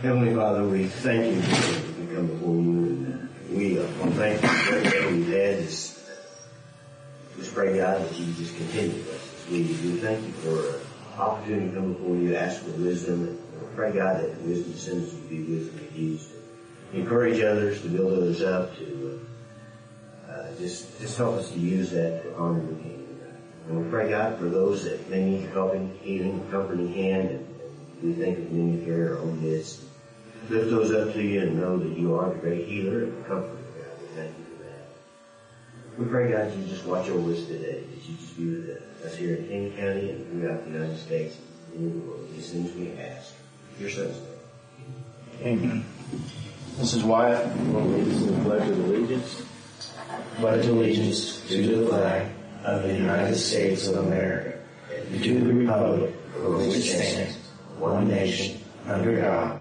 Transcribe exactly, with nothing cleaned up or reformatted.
Heavenly Father, we thank you for we come before you, and uh, we uh, want to thank you for everything we've had. Just, just pray, God, that you just continue with us. We, we thank you for uh, opportunity to come before you, ask for wisdom, and we pray, God, that the wisdom sends you to be wisdom to use to encourage others, to build others up, to uh, just just help us to use that to honor your kingdom. And we pray, God, for those that may need helping, healing, comforting hand, and we think of many here in our own midst. Lift those up to you and know that you are the great healer and comforter, God. We thank you for that. We pray, God, you just watch over us today, that you just be with us here in King County and throughout the United States and in the world. These things we ask. Your son's name. Amen. Missus Wyatt will lead us in the Pledge of Allegiance. Pledge allegiance to the flag of the United States of America and to the republic for which it stands, one nation, under God,